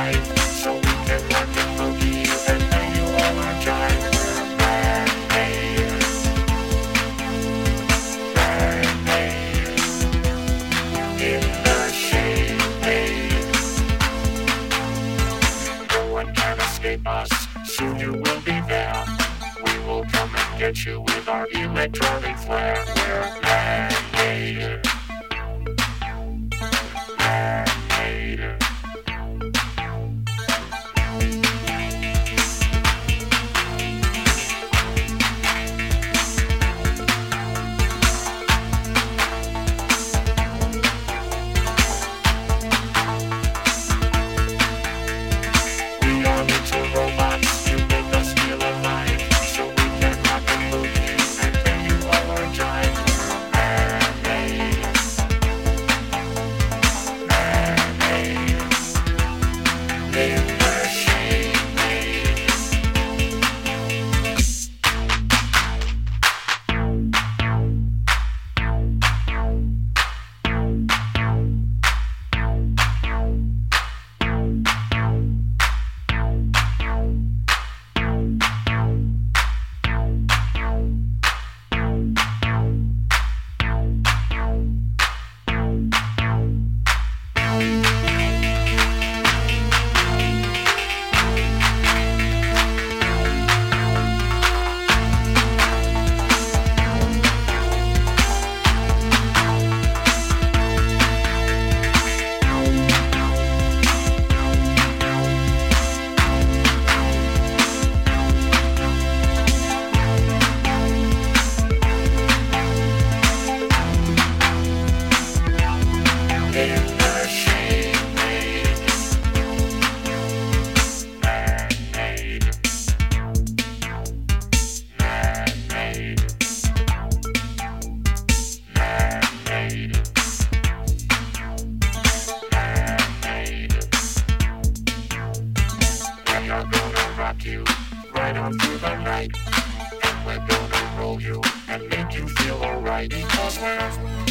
light, so we can rock and boogie and play you all our jive. We're man-made, man-made, in the shade. No one can escape us, soon you will be there. We will come and get you with our electronic flair. We're man-made, man-made. We are little robots, you make us feel alive, so we can rock and boogie and play you all our jive. Man-made, man-made, in the shade. In the shade, man-made, man-made, man-made, man-made. We are gonna rock you right on through the night, and we're gonna roll you and make you feel alright because we're